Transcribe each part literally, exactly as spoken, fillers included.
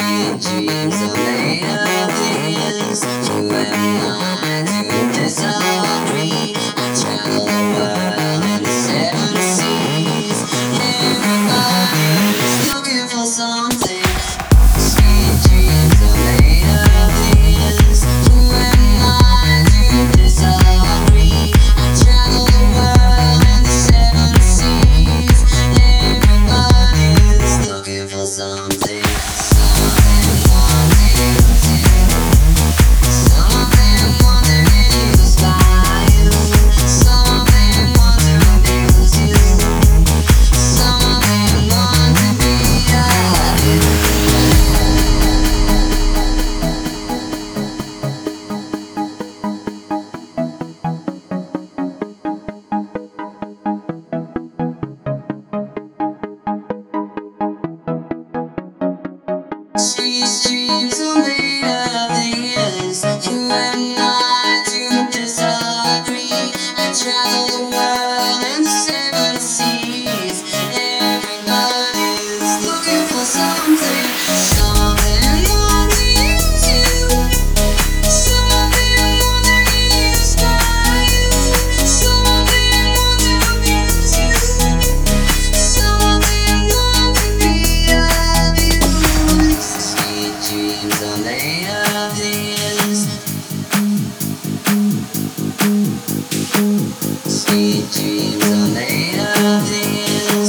Sweet dreams are made of this. You and I do disagree. I travel the world in the seven seas. Everybody's looking for something. Sweet dreams are made of this. You and I do disagree. I travel the world in the seven seas. Everybody's looking for something. Sweet dreams are made of this. You and I do disagree. I travel the world in the seven seas. Everybody's looking for something. Some of them want to use you. Some of them want to use you. Some of them want to abuse you. Some of them want to be abused. Sweet dreams are made of this. Sweet dreams are made of this.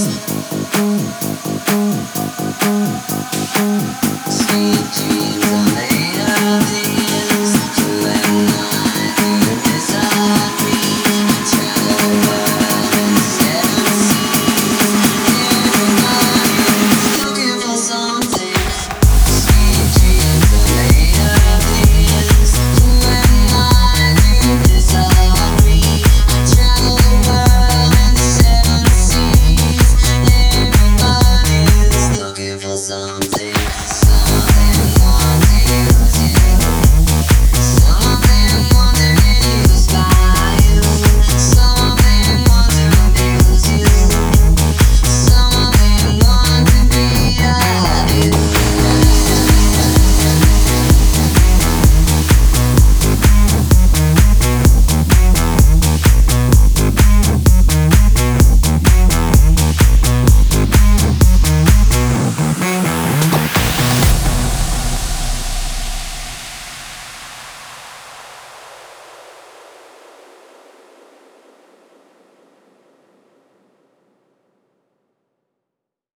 Sweet dreams are made of this. You and I do disagree. I travel the world in the seven seas. Everybody's looking for something. Sweet dreams are made of this. You and I do disagree. I travel the world in the seven seas. Everybody's looking for something.